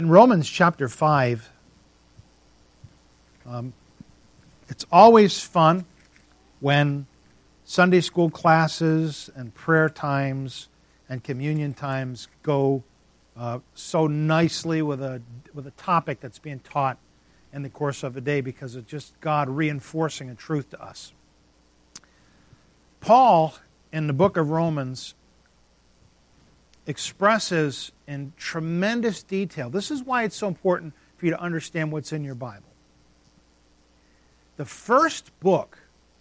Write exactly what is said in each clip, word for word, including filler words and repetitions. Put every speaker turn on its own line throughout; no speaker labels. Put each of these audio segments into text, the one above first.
In Romans chapter five, um, it's always fun when Sunday school classes and prayer times and communion times go uh, so nicely with a with a topic that's being taught in the course of a day, because it's just God reinforcing a truth to us. Paul, in the book of Romans, expresses in tremendous detail. This is why it's so important for you to understand what's in your Bible. The first book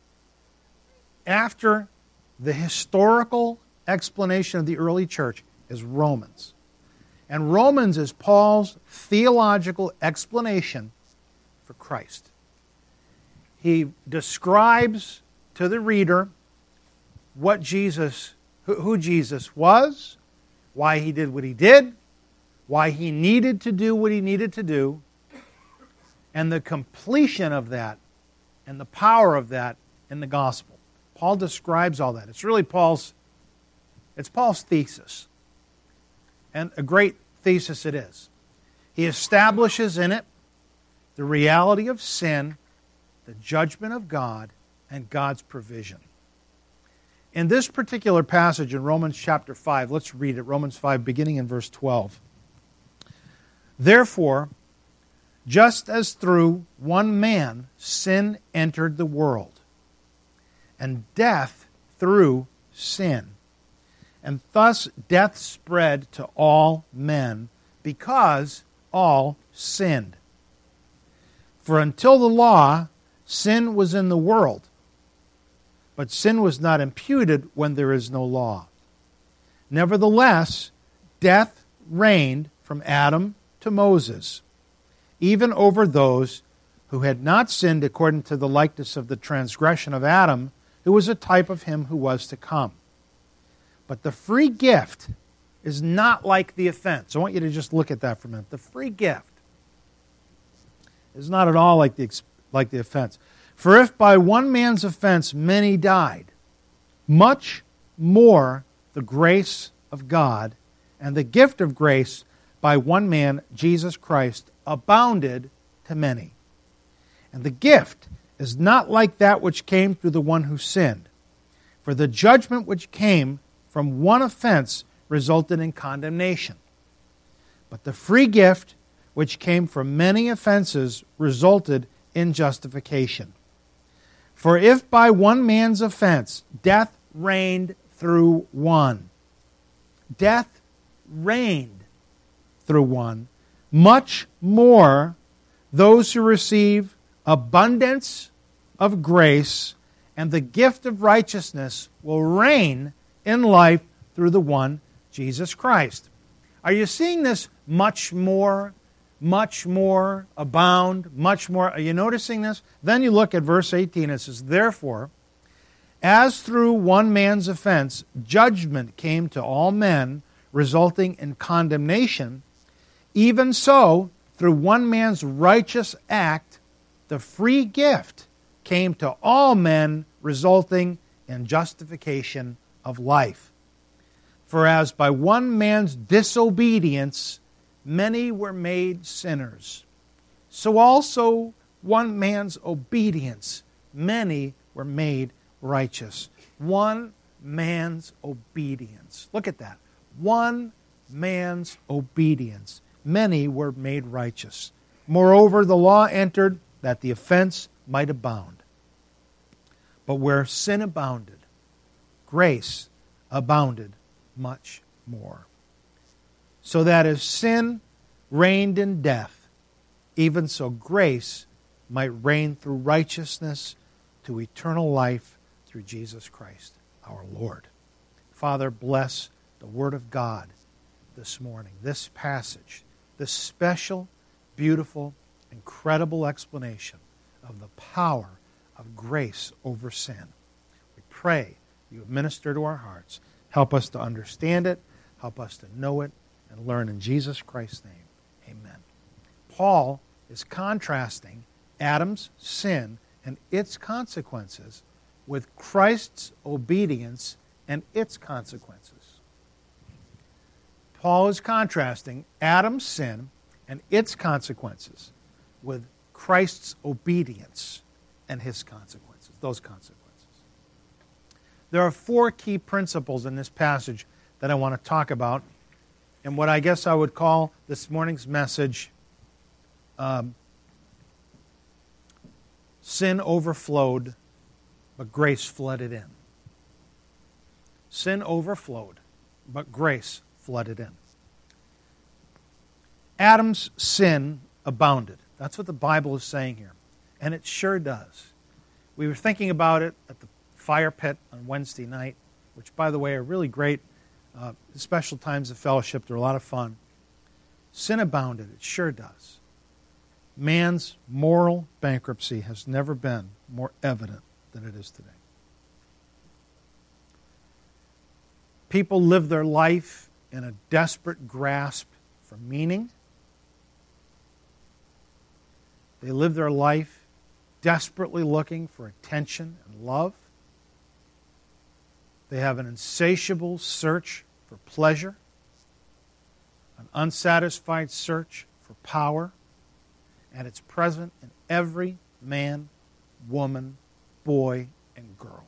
after the historical explanation of the early church is Romans. And Romans is Paul's theological explanation for Christ. He describes to the reader what Jesus, who Jesus was, why he did what he did, why he needed to do what he needed to do, and the completion of that and the power of that in the gospel. Paul describes all that. It's really Paul's, it's Paul's thesis. And a great thesis it is. He establishes in it the reality of sin, the judgment of God, and God's provision. In this particular passage in Romans chapter five, let's read it, Romans five, beginning in verse twelve. Therefore, just as through one man sin entered the world, and death through sin, and thus death spread to all men, because all sinned. For until the law, sin was in the world, but sin was not imputed when there is no law. Nevertheless, death reigned from Adam to Moses, even over those who had not sinned according to the likeness of the transgression of Adam, who was a type of him who was to come. But the free gift is not like the offense. I want you to just look at that for a minute. The free gift is not at all like the, like the offense. For if by one man's offense many died, much more the grace of God and the gift of grace by one man, Jesus Christ, abounded to many. And the gift is not like that which came through the one who sinned. For the judgment which came from one offense resulted in condemnation. But the free gift which came from many offenses resulted in justification. For if by one man's offense death reigned through one, death reigned through one, much more those who receive abundance of grace and the gift of righteousness will reign in life through the one, Jesus Christ. Are you seeing this much more? Much more, abound, much more. Are you noticing this? Then you look at verse eighteen. It says, therefore, as through one man's offense, judgment came to all men, resulting in condemnation, even so, through one man's righteous act, the free gift came to all men, resulting in justification of life. For as by one man's disobedience many were made sinners, so also one man's obedience many were made righteous. One man's obedience. Look at that. One man's obedience. Many were made righteous. Moreover, the law entered that the offense might abound. But where sin abounded, grace abounded much more. So that as sin reigned in death, even so grace might reign through righteousness to eternal life through Jesus Christ our Lord. Father, bless the Word of God this morning, this passage, this special, beautiful, incredible explanation of the power of grace over sin. We pray you minister to our hearts. Help us to understand it. Help us to know it and learn in Jesus Christ's name. Amen. Paul is contrasting Adam's sin and its consequences with Christ's obedience and its consequences. Paul is contrasting Adam's sin and its consequences with Christ's obedience and his consequences, those consequences. There are four key principles in this passage that I want to talk about, and what I guess I would call this morning's message, um, sin overflowed, but grace flooded in. Sin overflowed, but grace flooded in. Adam's sin abounded. That's what the Bible is saying here. And it sure does. We were thinking about it at the fire pit on Wednesday night, which, by the way, are really great uh, special times of fellowship. They're a lot of fun. Sin abounded. It sure does. Man's moral bankruptcy has never been more evident than it is today. People live their life in a desperate grasp for meaning. They live their life desperately looking for attention and love. They have an insatiable search for pleasure, an unsatisfied search for power, and it's present in every man, woman, boy, and girl.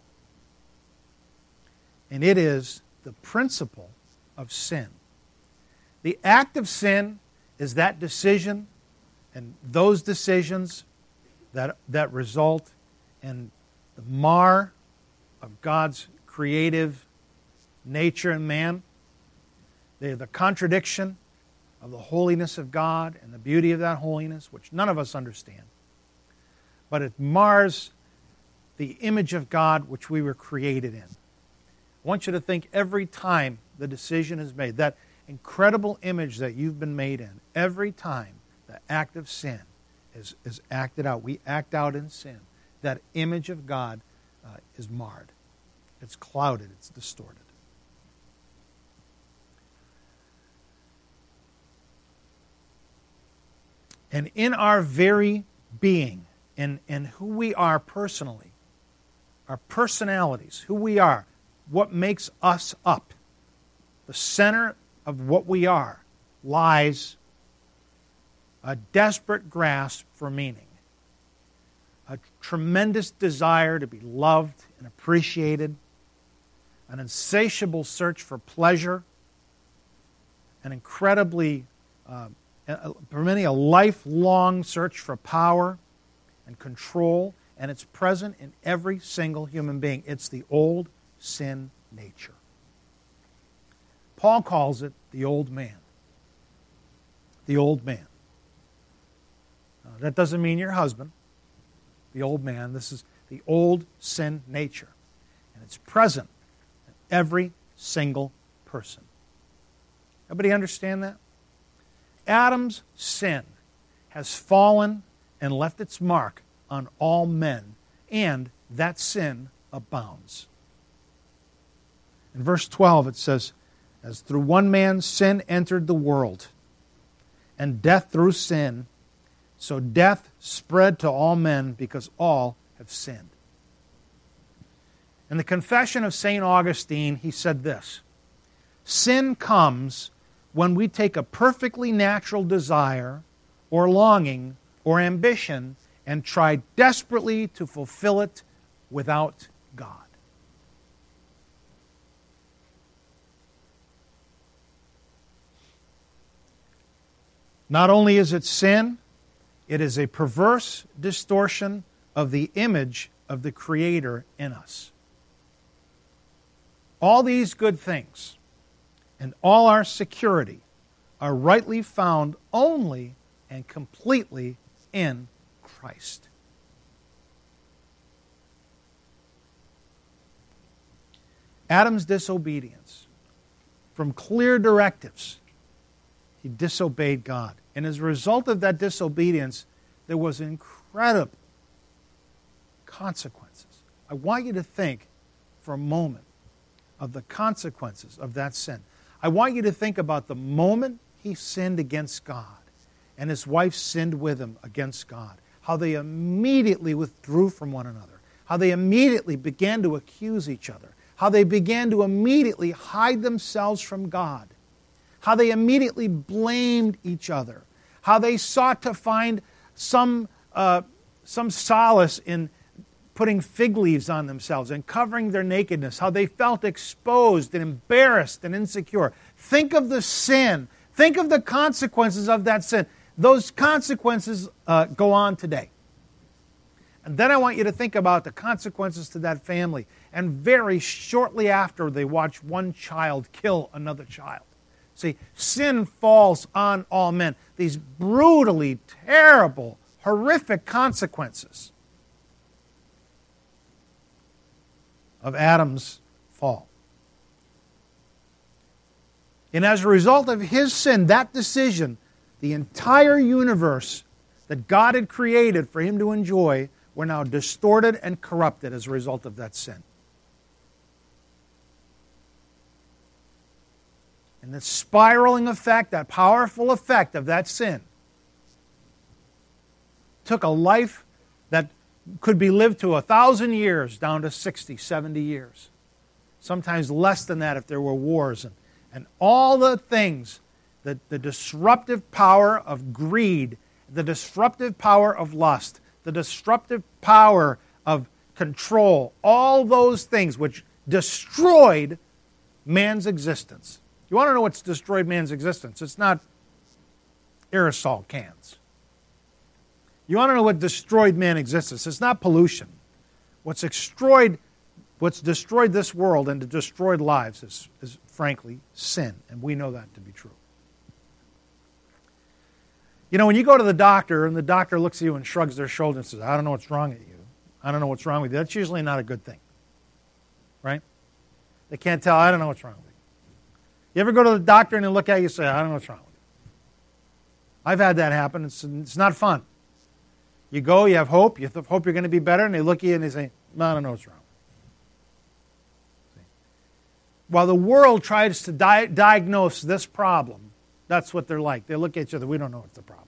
And it is the principle of sin. The act of sin is that decision and those decisions that, that result in the mar of God's creative nature in man. They are the contradiction of the holiness of God and the beauty of that holiness, which none of us understand. But it mars the image of God which we were created in. I want you to think every time the decision is made, that incredible image that you've been made in, every time the act of sin is, is acted out, we act out in sin, that image of God uh, is marred. It's clouded. It's distorted. And in our very being, in, in who we are personally, our personalities, who we are, what makes us up, the center of what we are, lies a desperate grasp for meaning, a tremendous desire to be loved and appreciated, an insatiable search for pleasure, an incredibly, uh, for many, a lifelong search for power and control, and it's present in every single human being. It's the old sin nature. Paul calls it the old man. The old man. Now, that doesn't mean your husband. The old man. This is the old sin nature. And it's present in every single person. Everybody understand that? Adam's sin has fallen and left its mark on all men, and that sin abounds. In verse twelve it says, as through one man sin entered the world, and death through sin, so death spread to all men because all have sinned. In the Confession of Saint Augustine, he said this, sin comes when we take a perfectly natural desire or longing or ambition and try desperately to fulfill it without God. Not only is it sin, it is a perverse distortion of the image of the Creator in us. All these good things and all our security are rightly found only and completely in Christ. Adam's disobedience, from clear directives, he disobeyed God. And as a result of that disobedience, there was incredible consequences. I want you to think for a moment of the consequences of that sin. I want you to think about the moment he sinned against God and his wife sinned with him against God, how they immediately withdrew from one another, how they immediately began to accuse each other, how they began to immediately hide themselves from God, how they immediately blamed each other, how they sought to find some, uh, some solace in putting fig leaves on themselves and covering their nakedness, how they felt exposed and embarrassed and insecure. Think of the sin. Think of the consequences of that sin. Those consequences uh, go on today. And then I want you to think about the consequences to that family. And very shortly after, they watch one child kill another child. See, sin falls on all men. These brutally terrible, horrific consequences of Adam's fall. And as a result of his sin, that decision, the entire universe that God had created for him to enjoy were now distorted and corrupted as a result of that sin. And the spiraling effect, that powerful effect of that sin, took a life that could be lived to a thousand years down to sixty, seventy years. Sometimes less than that if there were wars. And, and all the things, the, the disruptive power of greed, the disruptive power of lust, the disruptive power of control, all those things which destroyed man's existence. You want to know what's destroyed man's existence? It's not aerosol cans. You want to know what destroyed man's existence? It's not pollution. What's destroyed, what's destroyed this world and destroyed lives is, is frankly, sin. And we know that to be true. You know, when you go to the doctor and the doctor looks at you and shrugs their shoulders and says, I don't know what's wrong with you. I don't know what's wrong with you. That's usually not a good thing. Right? They can't tell, I don't know what's wrong with you. You ever go to the doctor and they look at you and say, I don't know what's wrong with you. I've had that happen. It's, it's not fun. You go, you have hope, you hope you're going to be better, and they look at you and they say, no, I don't know what's wrong. See? While the world tries to di- diagnose this problem, that's what they're like. They look at each other, we don't know what's the problem.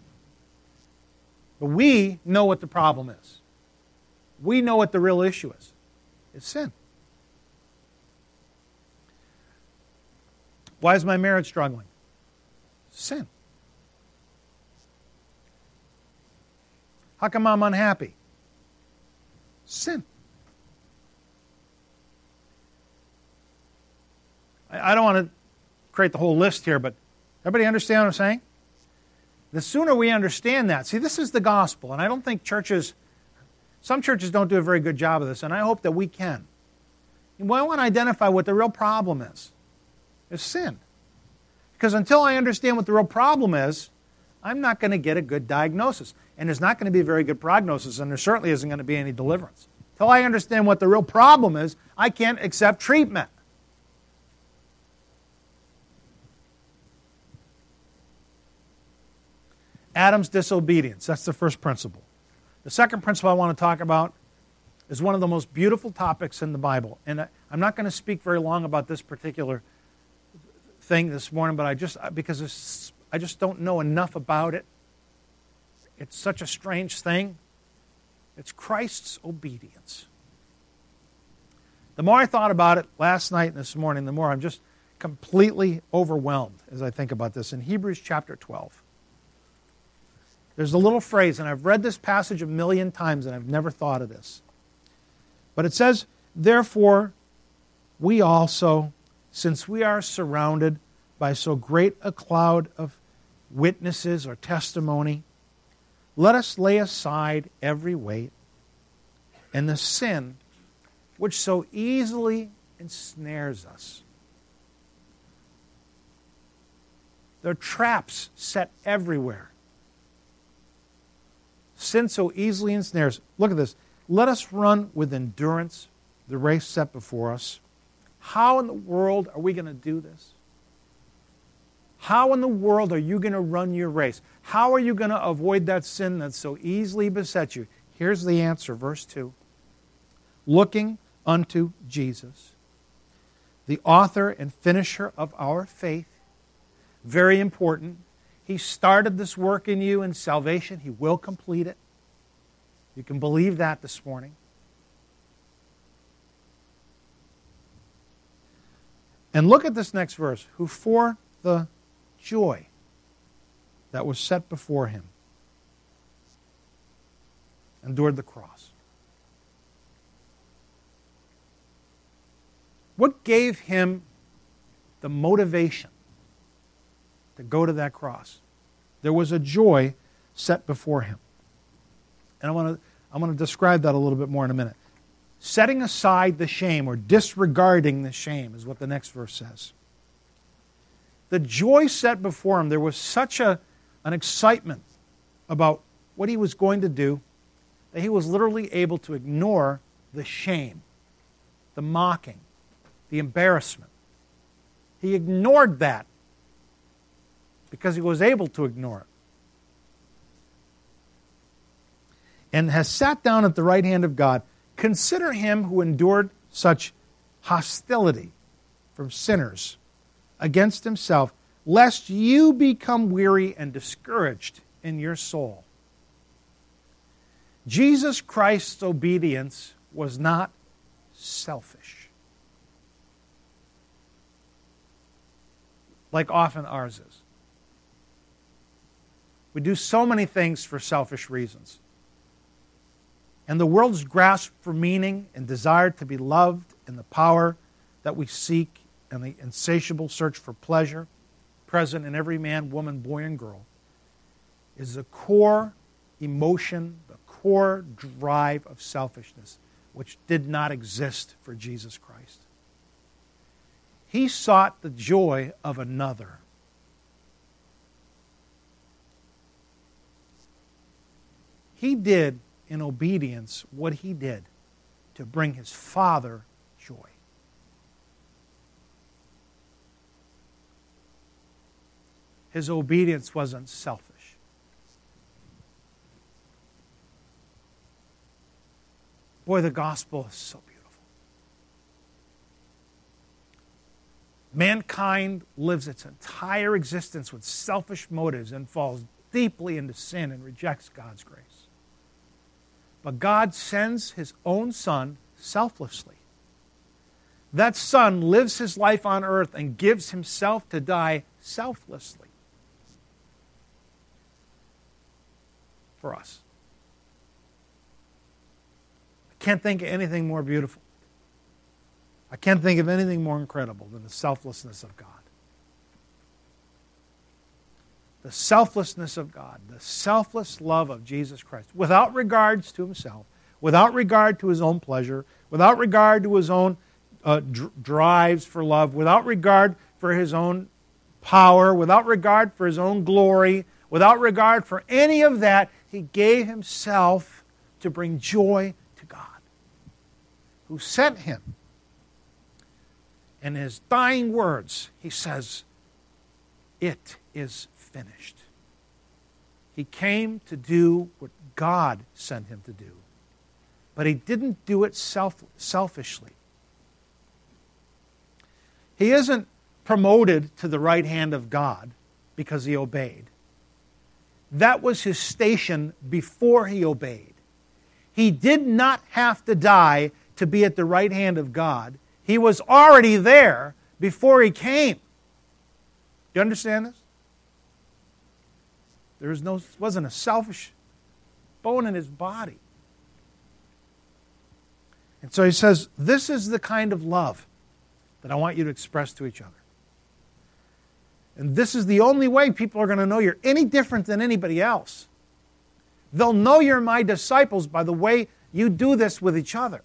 But we know what the problem is. We know what the real issue is. It's sin. Why is my marriage struggling? Sin. How come I'm unhappy? Sin. I, I don't want to create the whole list here, but everybody understand what I'm saying? The sooner we understand that, see, this is the gospel, and I don't think churches, some churches don't do a very good job of this, and I hope that we can. We want to identify what the real problem is. It's sin. Because until I understand what the real problem is, I'm not going to get a good diagnosis. And there's not going to be a very good prognosis, and there certainly isn't going to be any deliverance. Until I understand what the real problem is, I can't accept treatment. Adam's disobedience. That's the first principle. The second principle I want to talk about is one of the most beautiful topics in the Bible. And I'm not going to speak very long about this particular thing this morning, but I just, because it's, I just don't know enough about it. It's such a strange thing. It's Christ's obedience. The more I thought about it last night and this morning, the more I'm just completely overwhelmed as I think about this. In Hebrews chapter twelve, there's a little phrase, and I've read this passage a million times and I've never thought of this. But it says, therefore, we also, since we are surrounded by so great a cloud of witnesses or testimony, let us lay aside every weight and the sin which so easily ensnares us. There are traps set everywhere. Sin so easily ensnares. Look at this. Let us run with endurance the race set before us. How in the world are we going to do this? How in the world are you going to run your race? How are you going to avoid that sin that so easily besets you? Here's the answer, verse two. Looking unto Jesus, the author and finisher of our faith. Very important. He started this work in you in salvation. He will complete it. You can believe that this morning. And look at this next verse. Who for the joy that was set before him, endured the cross. What gave him the motivation to go to that cross? There was a joy set before him. And I want to I want to describe that a little bit more in a minute. Setting aside the shame, or disregarding the shame, is what the next verse says. The joy set before him, there was such a, an excitement about what he was going to do that he was literally able to ignore the shame, the mocking, the embarrassment. He ignored that because he was able to ignore it. And has sat down at the right hand of God. Consider him who endured such hostility from sinners against himself, lest you become weary and discouraged in your soul. Jesus Christ's obedience was not selfish, like often ours is. We do so many things for selfish reasons. And the world's grasp for meaning and desire to be loved and the power that we seek and the insatiable search for pleasure present in every man, woman, boy, and girl is the core emotion, the core drive of selfishness, which did not exist for Jesus Christ. He sought the joy of another. He did in obedience what he did to bring his Father joy. His obedience wasn't selfish. Boy, the gospel is so beautiful. Mankind lives its entire existence with selfish motives and falls deeply into sin and rejects God's grace. But God sends his own Son selflessly. That Son lives his life on earth and gives himself to die selflessly for us. I can't think of anything more beautiful. I can't think of anything more incredible than the selflessness of God. The selflessness of God, the selfless love of Jesus Christ, without regards to himself, without regard to his own pleasure, without regard to his own uh, dr- drives for love, without regard for his own power, without regard for his own glory, without regard for any of that, he gave himself to bring joy to God, who sent him. In his dying words, he says, "It is finished." He came to do what God sent him to do. But he didn't do it self, selfishly. He isn't promoted to the right hand of God because he obeyed. That was his station before he obeyed. He did not have to die to be at the right hand of God. He was already there before he came. Do you understand this? There was no, wasn't a selfish bone in his body. And so he says, this is the kind of love that I want you to express to each other. And this is the only way people are going to know you're any different than anybody else. They'll know you're my disciples by the way you do this with each other.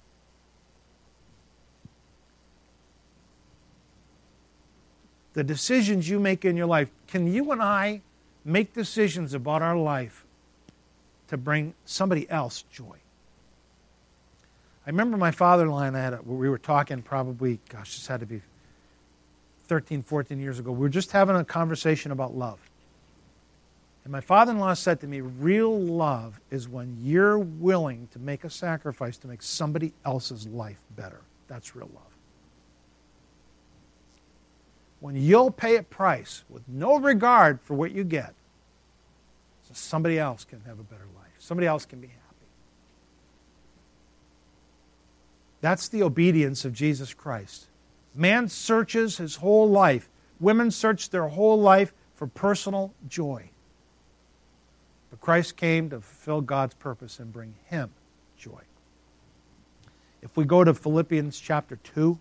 The decisions you make in your life, can you and I make decisions about our life to bring somebody else joy? I remember my father-in-law and I had a, we were talking probably, gosh, this had to be thirteen, fourteen years ago. We were just having a conversation about love. And my father-in-law said to me, real love is when you're willing to make a sacrifice to make somebody else's life better. That's real love. When you'll pay a price with no regard for what you get, so somebody else can have a better life. Somebody else can be happy. That's the obedience of Jesus Christ. Man searches his whole life. Women search their whole life for personal joy. But Christ came to fulfill God's purpose and bring him joy. If we go to Philippians chapter two,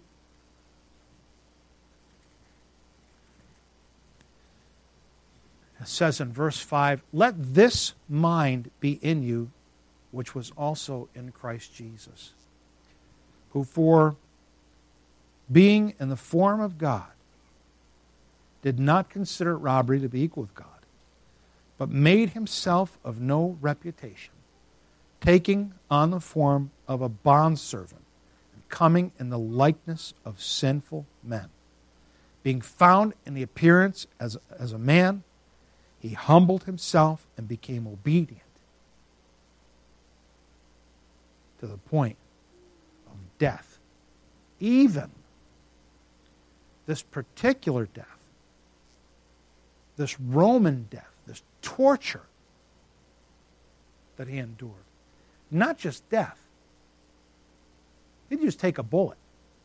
it says in verse five, "Let this mind be in you, which was also in Christ Jesus, who for being in the form of God, did not consider it robbery to be equal with God, but made himself of no reputation, taking on the form of a bondservant, and coming in the likeness of sinful men. Being found in the appearance as, as a man, he humbled himself and became obedient to the point of death. Even this particular death, this Roman death, this torture that he endured. Not just death. He didn't just take a bullet.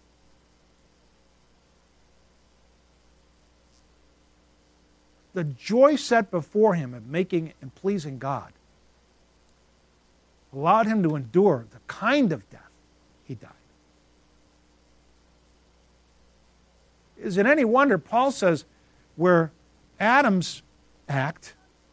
The joy set before him of making and pleasing God allowed him to endure the kind of death he died. Is it any wonder Paul says where Adam's act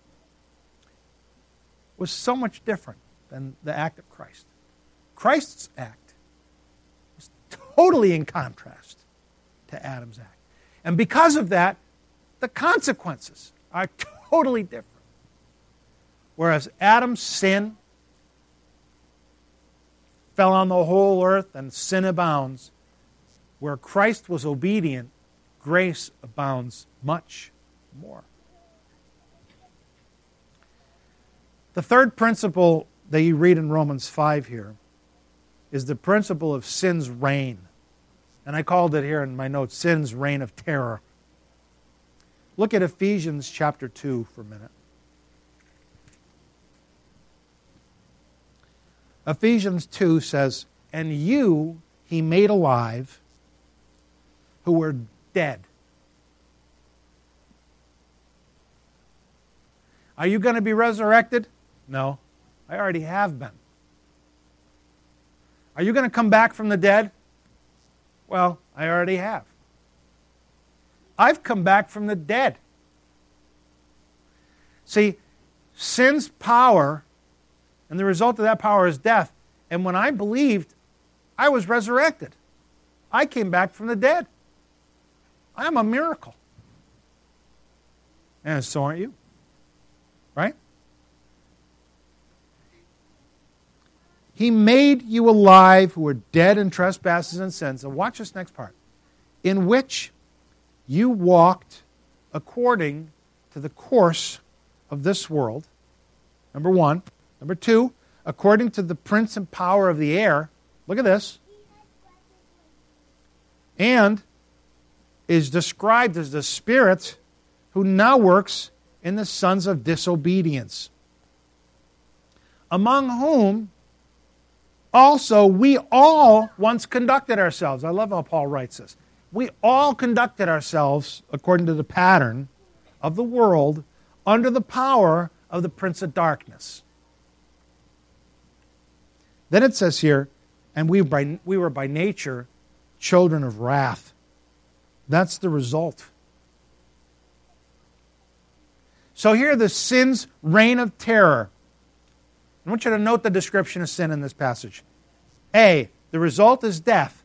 was so much different than the act of Christ. Christ's act was totally in contrast to Adam's act. And because of that, the consequences are totally different. Whereas Adam's sin fell on the whole earth and sin abounds, where Christ was obedient, grace abounds much more. The third principle that you read in Romans five here is the principle of sin's reign. And I called it here in my notes, sin's reign of terror. Look at Ephesians chapter two for a minute. Ephesians two says, "And you he made alive who were dead." Are you going to be resurrected? No. I already have been. Are you going to come back from the dead? Well, I already have. I've come back from the dead. See, sin's power, and the result of that power is death. And when I believed, I was resurrected. I came back from the dead. I'm a miracle. And so aren't you. Right? He made you alive who were dead in trespasses and sins. And watch this next part. In which you walked according to the course of this world. Number one. Number two, according to the prince and power of the air. Look at this. And is described as the spirit who now works in the sons of disobedience, among whom also we all once conducted ourselves. I love how Paul writes this. We all conducted ourselves according to the pattern of the world under the power of the prince of darkness. Then it says here, and we, by, we were by nature children of wrath. That's the result. So here the sin's reign of terror. I want you to note the description of sin in this passage. A, the result is death.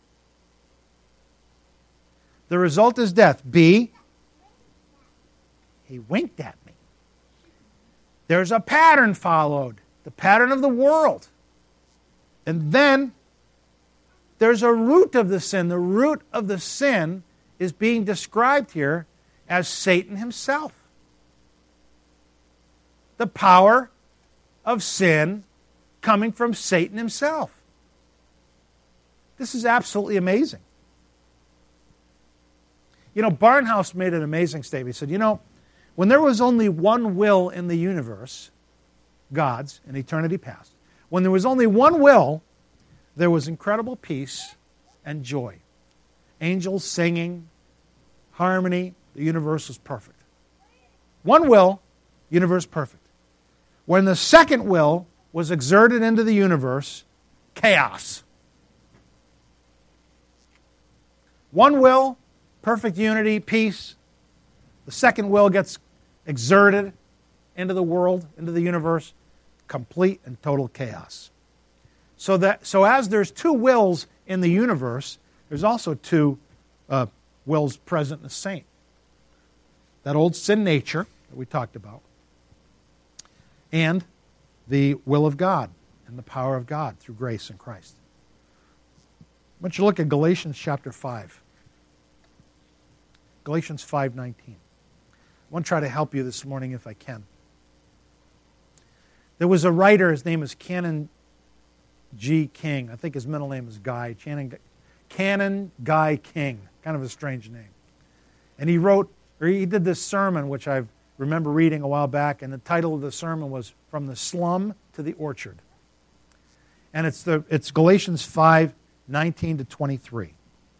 The result is death. B, he winked at me. There's a pattern followed. The pattern of the world. And then there's a root of the sin. The root of the sin is being described here as Satan himself. The power of sin coming from Satan himself. This is absolutely amazing. You know, Barnhouse made an amazing statement. He said, you know, when there was only one will in the universe, God's, in eternity past, when there was only one will, there was incredible peace and joy. Angels singing, harmony, the universe was perfect. One will, universe perfect. When the second will was exerted into the universe, chaos. One will, perfect unity, peace. The second will gets exerted into the world, into the universe, complete and total chaos. So that so as there's two wills in the universe, there's also two uh, wills present in the saint. That old sin nature that we talked about, and the will of God and the power of God through grace in Christ. I want you to look at Galatians chapter five. Galatians five nineteen. I want to try to help you this morning if I can. There was a writer, his name is Canon G. King. I think his middle name is Guy. Canon, Canon Guy King. Kind of a strange name. And he wrote, or he did this sermon, which I remember reading a while back, and the title of the sermon was From the Slum to the Orchard. And it's the it's Galatians five nineteen to twenty-three.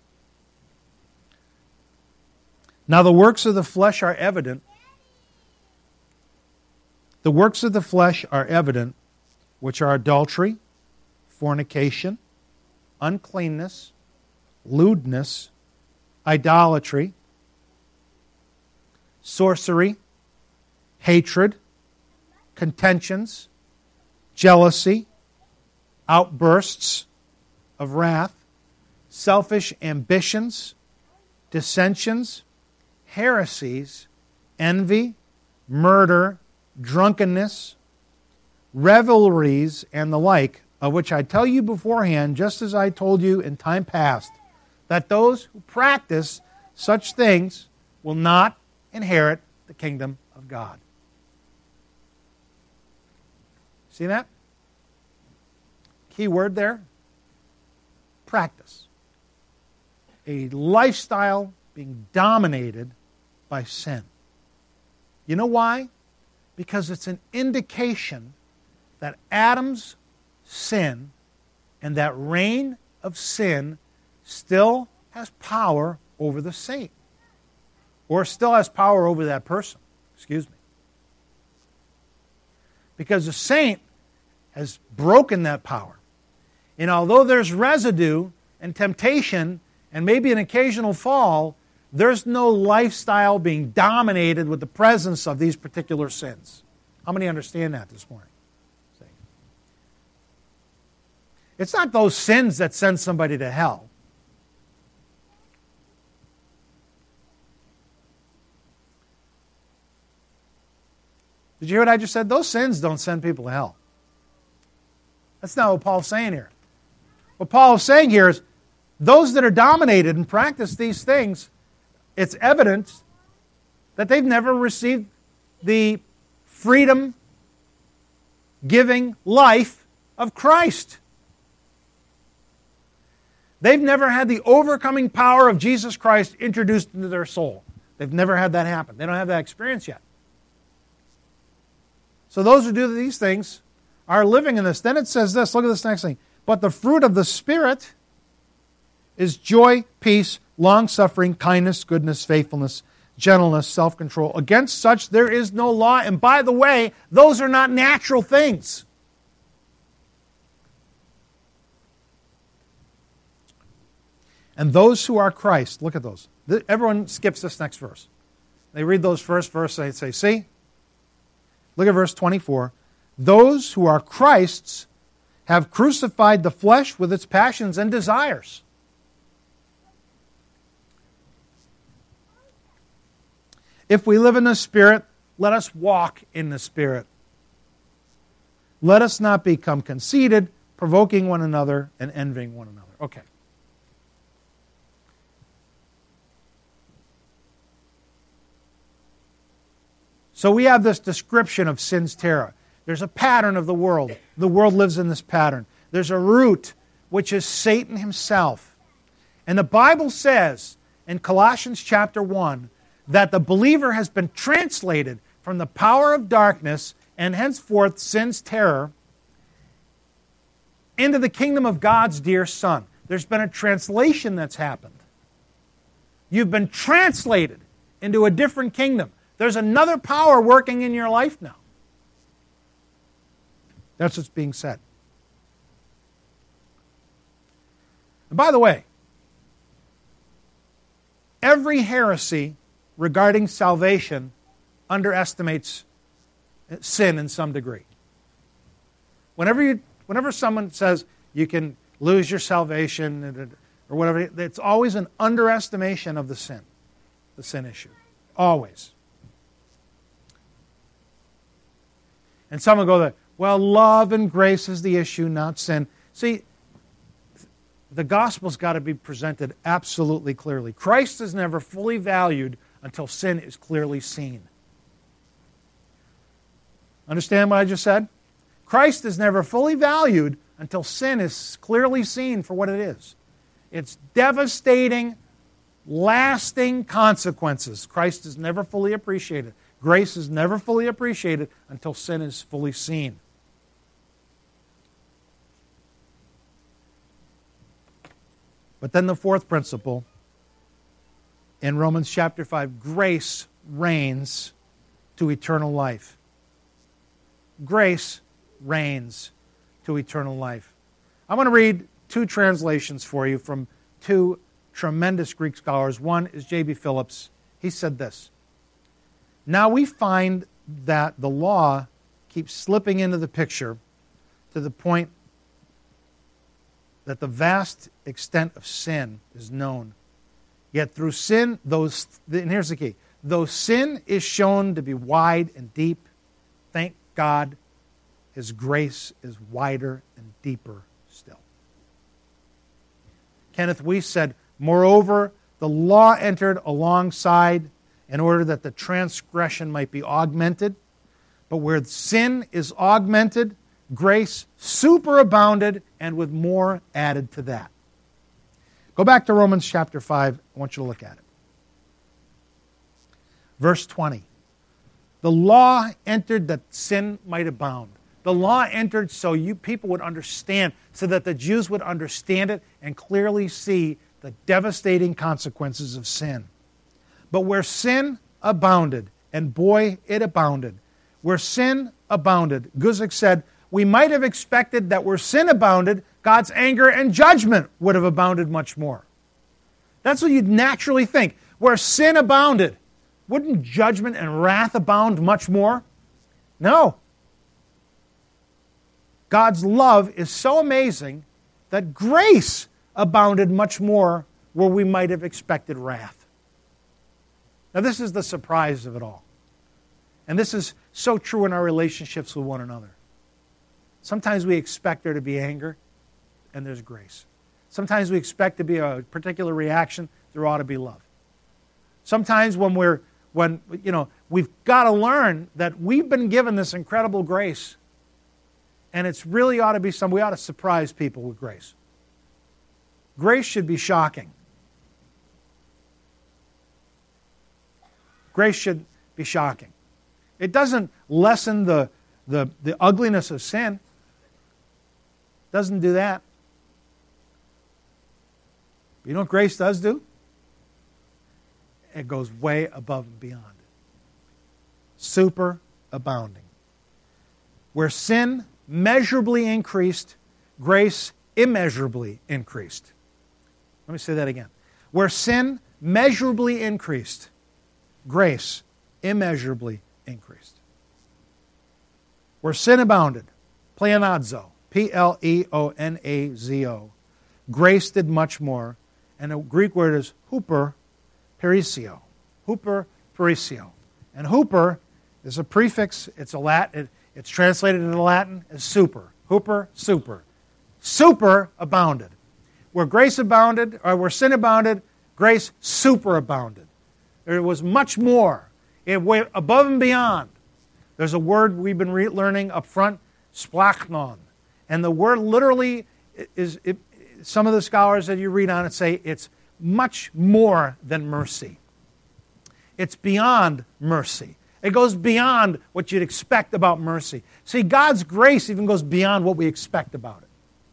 Now the works of the flesh are evident. The works of the flesh are evident, which are adultery, fornication, uncleanness, lewdness, idolatry, sorcery, hatred, contentions, jealousy, outbursts of wrath, selfish ambitions, dissensions, heresies, envy, murder, drunkenness, revelries, and the like, of which I tell you beforehand, just as I told you in time past, that those who practice such things will not inherit the kingdom of God. See that? Key word there? Practice. A lifestyle being dominated by sin. You know why? Because it's an indication that Adam's sin and that reign of sin still has power over the saint. Or still has power over that person. Excuse me. Because the saint has broken that power. And although there's residue and temptation and maybe an occasional fall, there's no lifestyle being dominated with the presence of these particular sins. How many understand that this morning? It's not those sins that send somebody to hell. Did you hear what I just said? Those sins don't send people to hell. That's not what Paul's saying here. What Paul is saying here is those that are dominated and practice these things, it's evident that they've never received the freedom-giving life of Christ. They've never had the overcoming power of Jesus Christ introduced into their soul. They've never had that happen. They don't have that experience yet. So those who do these things are living in this. Then it says this, look at this next thing. But the fruit of the Spirit is joy, peace, long-suffering, kindness, goodness, faithfulness, gentleness, self-control. Against such there is no law. And by the way, those are not natural things. And those who are Christ, look at those. Everyone skips this next verse. They read those first verse, they say, see? Look at verse twenty-four. Those who are Christ's have crucified the flesh with its passions and desires. If we live in the Spirit, let us walk in the Spirit. Let us not become conceited, provoking one another and envying one another. Okay. So we have this description of sin's terror. There's a pattern of the world. The world lives in this pattern. There's a root, which is Satan himself. And the Bible says in Colossians chapter one that the believer has been translated from the power of darkness and henceforth sin's terror into the kingdom of God's dear Son. There's been a translation that's happened. You've been translated into a different kingdom. There's another power working in your life now. That's what's being said. And by the way, every heresy regarding salvation underestimates sin in some degree. Whenever you, whenever someone says you can lose your salvation or whatever, it's always an underestimation of the sin, the sin issue. Always. And some will go there, well, love and grace is the issue, not sin. See, the gospel's got to be presented absolutely clearly. Christ is never fully valued until sin is clearly seen. Understand what I just said? Christ is never fully valued until sin is clearly seen for what it is. It's devastating, lasting consequences. Christ is never fully appreciated. Grace is never fully appreciated until sin is fully seen. But then the fourth principle in Romans chapter five, grace reigns to eternal life. Grace reigns to eternal life. I want to read two translations for you from two tremendous Greek scholars. One is J B Phillips. He said this: now we find that the law keeps slipping into the picture to the point that the vast extent of sin is known. Yet through sin, those, and here's the key, though sin is shown to be wide and deep, thank God, His grace is wider and deeper still. Kenneth Weiss said, moreover, the law entered alongside in order that the transgression might be augmented. But where sin is augmented, grace superabounded, and with more added to that. Go back to Romans chapter five. I want you to look at it. Verse twenty. The law entered that sin might abound. The law entered so you people would understand, so that the Jews would understand it and clearly see the devastating consequences of sin. But where sin abounded, and boy, it abounded, where sin abounded, Guzik said, we might have expected that where sin abounded, God's anger and judgment would have abounded much more. That's what you'd naturally think. Where sin abounded, wouldn't judgment and wrath abound much more? No. God's love is so amazing that grace abounded much more where we might have expected wrath. Now this is the surprise of it all. And this is so true in our relationships with one another. Sometimes we expect there to be anger, and there's grace. Sometimes we expect to be a particular reaction, there ought to be love. Sometimes when we're, when, you know, we've got to learn that we've been given this incredible grace, and it's really ought to be some, we ought to surprise people with grace. Grace should be shocking. Grace should be shocking. It doesn't lessen the, the, the ugliness of sin. It doesn't do that. But you know what grace does do? It goes way above and beyond. Super abounding. Where sin measurably increased, grace immeasurably increased. Let me say that again. Where sin measurably increased, grace immeasurably increased. Where sin abounded, pleonazo, P L E O N A Z O, grace did much more, and the Greek word is huper perisio. Huper perisio. And huper is a prefix, it's a Latin, it's translated into Latin as super. Huper, super. Super abounded. Where grace abounded, or where sin abounded, grace superabounded. There was much more. It went above and beyond. There's a word we've been re- learning up front, splachnon. And the word literally is, it, some of the scholars that you read on it say it's much more than mercy. It's beyond mercy. It goes beyond what you'd expect about mercy. See, God's grace even goes beyond what we expect about it.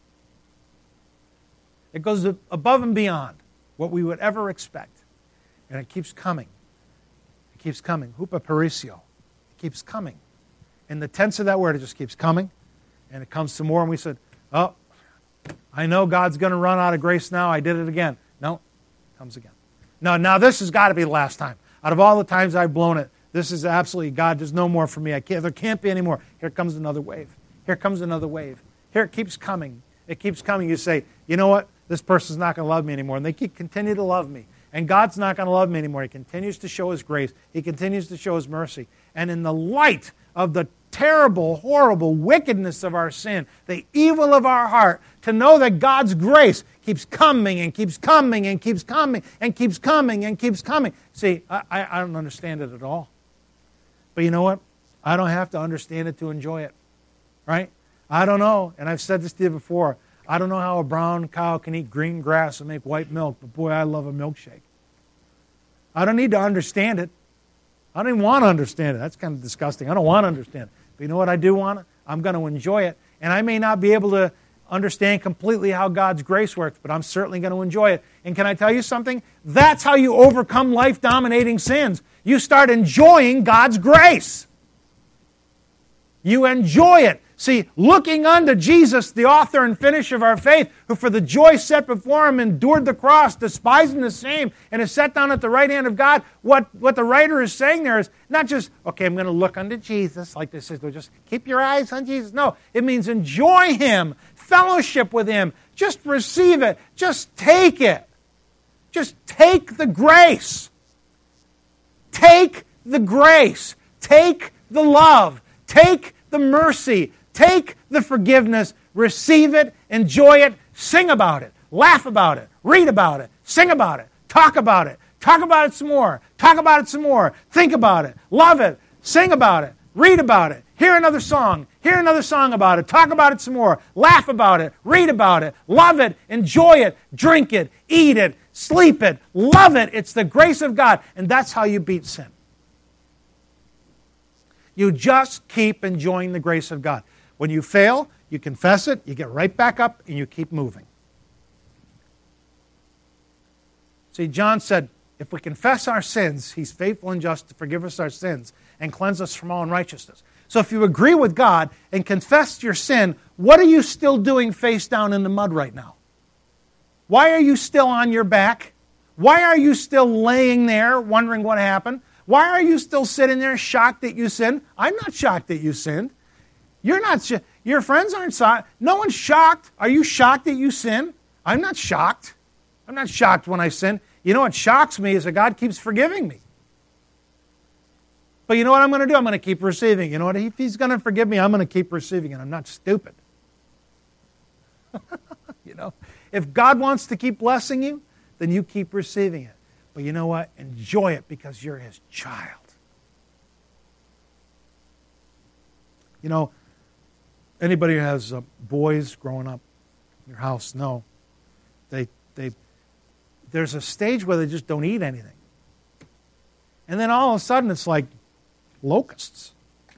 It goes above and beyond what we would ever expect. And it keeps coming. It keeps coming. Hupa perisio. It keeps coming. In the tense of that word, it just keeps coming And it comes some more, and we said, oh, I know God's going to run out of grace now. I did it again. No, it comes again. No, now this has got to be the last time. Out of all the times I've blown it, this is absolutely, God, there's no more for me. I can't, there can't be any more. Here comes another wave. Here comes another wave. Here it keeps coming. It keeps coming. You say, you know what? This person's not going to love me anymore. And they keep continue to love me. And God's not going to love me anymore. He continues to show His grace. He continues to show His mercy. And in the light of the terrible, horrible wickedness of our sin, the evil of our heart, to know that God's grace keeps coming and keeps coming and keeps coming and keeps coming and keeps coming. See, I, I don't understand it at all. But you know what? I don't have to understand it to enjoy it. Right? I don't know, and I've said this to you before, I don't know how a brown cow can eat green grass and make white milk, but boy, I love a milkshake. I don't need to understand it. I don't even want to understand it. That's kind of disgusting. I don't want to understand it. But you know what I do want? I'm going to enjoy it. And I may not be able to understand completely how God's grace works, but I'm certainly going to enjoy it. And can I tell you something? That's how you overcome life-dominating sins. You start enjoying God's grace. You enjoy it. See, looking unto Jesus, the author and finisher of our faith, who for the joy set before Him endured the cross, despising the same, and is set down at the right hand of God, what, what the writer is saying there is not just, okay, I'm going to look unto Jesus, like this is, just keep your eyes on Jesus. No, it means enjoy Him, fellowship with Him, just receive it, just take it. Just take the grace. Take the grace. Take the love. Take the mercy. Take the forgiveness, receive it, enjoy it, sing about it, laugh about it, read about it, sing about it, talk about it, talk about it some more, talk about it some more, think about it, love it, sing about it, read about it, hear another song, hear another song about it, talk about it some more, laugh about it, read about it, love it, enjoy it, drink it, eat it, sleep it, love it. It's the grace of God, and that's how you beat sin. You just keep enjoying the grace of God. When you fail, you confess it, you get right back up, and you keep moving. See, John said, if we confess our sins, He's faithful and just to forgive us our sins and cleanse us from all unrighteousness. So if you agree with God and confess your sin, what are you still doing face down in the mud right now? Why are you still on your back? Why are you still laying there wondering what happened? Why are you still sitting there shocked that you sinned? I'm not shocked that you sinned. You're not, sh- your friends aren't shocked. No one's shocked. Are you shocked that you sin? I'm not shocked. I'm not shocked when I sin. You know what shocks me is that God keeps forgiving me. But you know what I'm going to do? I'm going to keep receiving. You know what? If He's going to forgive me, I'm going to keep receiving it. I'm not stupid. You know, if God wants to keep blessing you, then you keep receiving it. But you know what? Enjoy it because you're His child. You know, anybody who has uh, boys growing up in your house know they they there's a stage where they just don't eat anything. And then all of a sudden it's like locusts.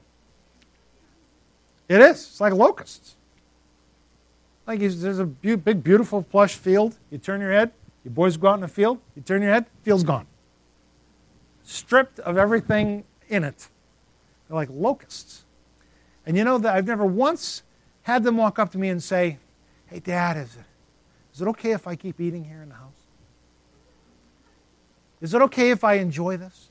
It is. It's like locusts. Like there's a big, beautiful, plush field. You turn your head. Your boys go out in the field. You turn your head. Field's gone. Stripped of everything in it. They're like locusts. And you know that I've never once had them walk up to me and say, hey, Dad, is it, is it okay if I keep eating here in the house? Is it okay if I enjoy this?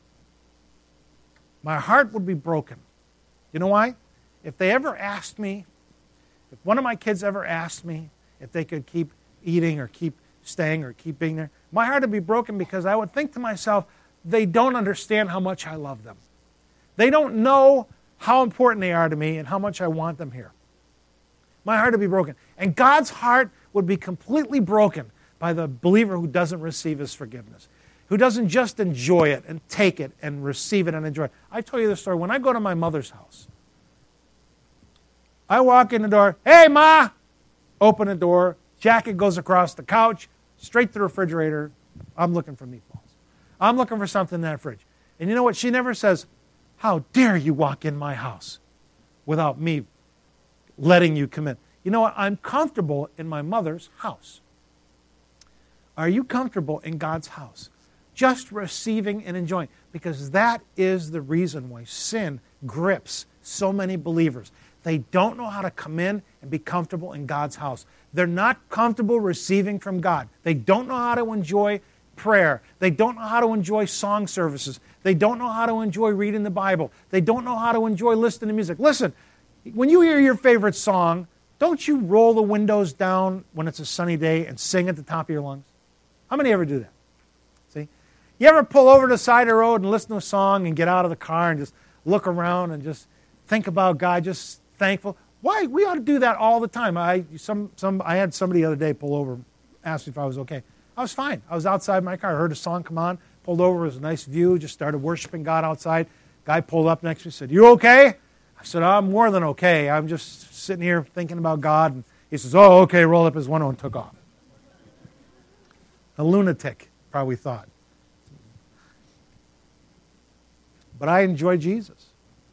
My heart would be broken. You know why? If they ever asked me, if one of my kids ever asked me if they could keep eating or keep staying or keep being there, my heart would be broken because I would think to myself, they don't understand how much I love them. They don't know how important they are to me and how much I want them here. My heart would be broken. And God's heart would be completely broken by the believer who doesn't receive His forgiveness, who doesn't just enjoy it and take it and receive it and enjoy it. I told you this story. When I go to my mother's house, I walk in the door, hey, Ma! Open the door, jacket goes across the couch, straight to the refrigerator. I'm looking for meatballs. I'm looking for something in that fridge. And you know what? She never says, how dare you walk in my house without me letting you come in. You know what? I'm comfortable in my mother's house. Are you comfortable in God's house? Just receiving and enjoying. Because that is the reason why sin grips so many believers. They don't know how to come in and be comfortable in God's house. They're not comfortable receiving from God. They don't know how to enjoy prayer. They don't know how to enjoy song services. They don't know how to enjoy reading the Bible. They don't know how to enjoy listening to music. Listen, when you hear your favorite song, don't you roll the windows down when it's a sunny day and sing at the top of your lungs? How many ever do that? See? You ever pull over to the side of the road and listen to a song and get out of the car and just look around and just think about God, just thankful? Why? We ought to do that all the time. I some some I had somebody the other day pull over, asked me if I was okay. I was fine. I was outside my car. I heard a song come on, pulled over. It was a nice view. Just started worshiping God outside. Guy pulled up next to me and said, "You okay?" I said, "I'm more than okay. I'm just sitting here thinking about God." And he says, "Oh, okay," rolled up his window and took off. A lunatic, probably thought. But I enjoy Jesus.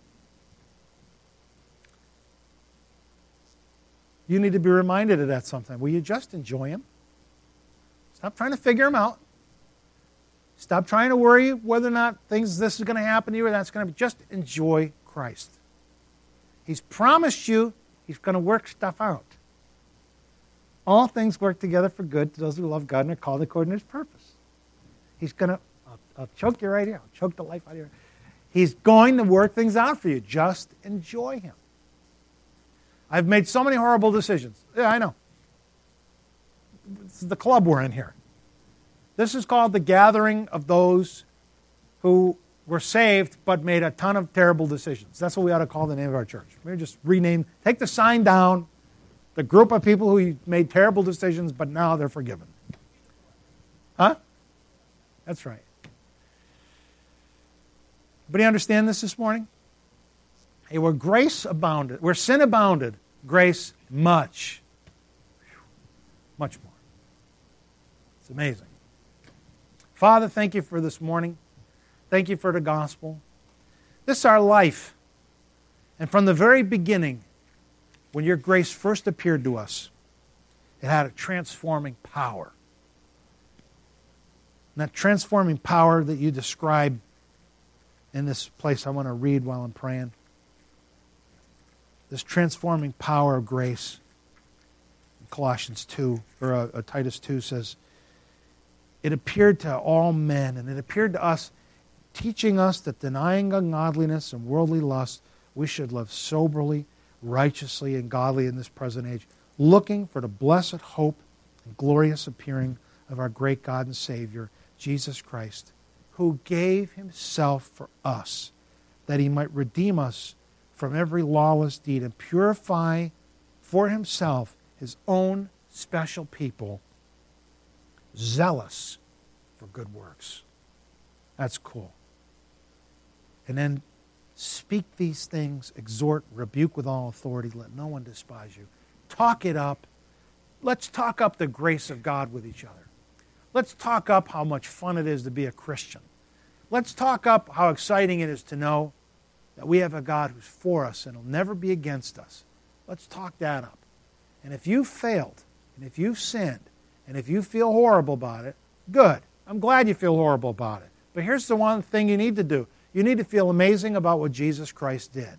You need to be reminded of that sometime. Will you just enjoy Him? Stop trying to figure Him out. Stop trying to worry whether or not things, this is going to happen to you or that's going to be. Just enjoy Christ. He's promised you He's going to work stuff out. All things work together for good to those who love God and are called according to His purpose. He's going to, I'll, I'll choke you right here. I'll choke the life out of you. He's going to work things out for you. Just enjoy Him. I've made so many horrible decisions. Yeah, I know. This is the club we're in here. This is called the gathering of those who were saved but made a ton of terrible decisions. That's what we ought to call the name of our church. Maybe just rename, take the sign down, the group of people who made terrible decisions but now they're forgiven. Huh? That's right. Anybody understand this this morning? Hey, where grace abounded, where sin abounded, grace much, much more. It's amazing. Father, thank you for this morning. Thank you for the gospel. This is our life. And from the very beginning, when your grace first appeared to us, it had a transforming power. And that transforming power that you describe in this place I want to read while I'm praying. This transforming power of grace. Colossians two, or uh, uh, Titus two says, it appeared to all men, and it appeared to us, teaching us that denying ungodliness and worldly lust, we should live soberly, righteously, and godly in this present age, looking for the blessed hope and glorious appearing of our great God and Savior, Jesus Christ, who gave Himself for us, that He might redeem us from every lawless deed and purify for Himself His own special people, zealous for good works. That's cool. And then speak these things, exhort, rebuke with all authority, let no one despise you. Talk it up. Let's talk up the grace of God with each other. Let's talk up how much fun it is to be a Christian. Let's talk up how exciting it is to know that we have a God who's for us and will never be against us. Let's talk that up. And if you've failed, and if you've sinned, and if you feel horrible about it, good. I'm glad you feel horrible about it. But here's the one thing you need to do. You need to feel amazing about what Jesus Christ did.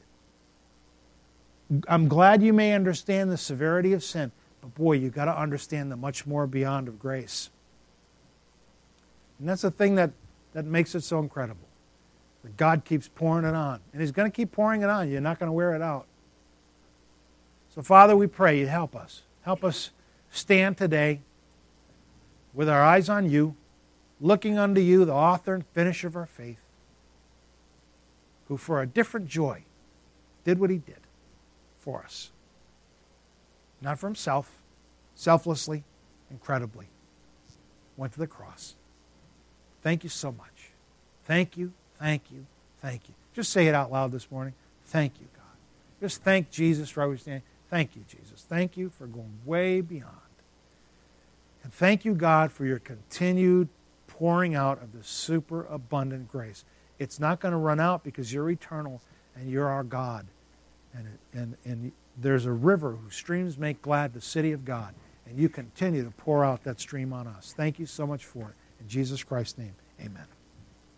I'm glad you may understand the severity of sin, but boy, you've got to understand the much more beyond of grace. And that's the thing that, that makes it so incredible. That God keeps pouring it on. And He's going to keep pouring it on. You're not going to wear it out. So, Father, we pray you help us. Help us stand today with our eyes on you, looking unto you, the author and finisher of our faith, who for a different joy did what He did for us. Not for Himself, selflessly, incredibly. Went to the cross. Thank you so much. Thank you, thank you, thank you. Just say it out loud this morning. Thank you, God. Just thank Jesus right where you're standing. Thank you, Jesus. Thank you for going way beyond. And thank you, God, for your continued pouring out of the superabundant grace. It's not going to run out because you're eternal and you're our God. And, and, and there's a river whose streams make glad the city of God. And you continue to pour out that stream on us. Thank you so much for it. In Jesus Christ's name, amen.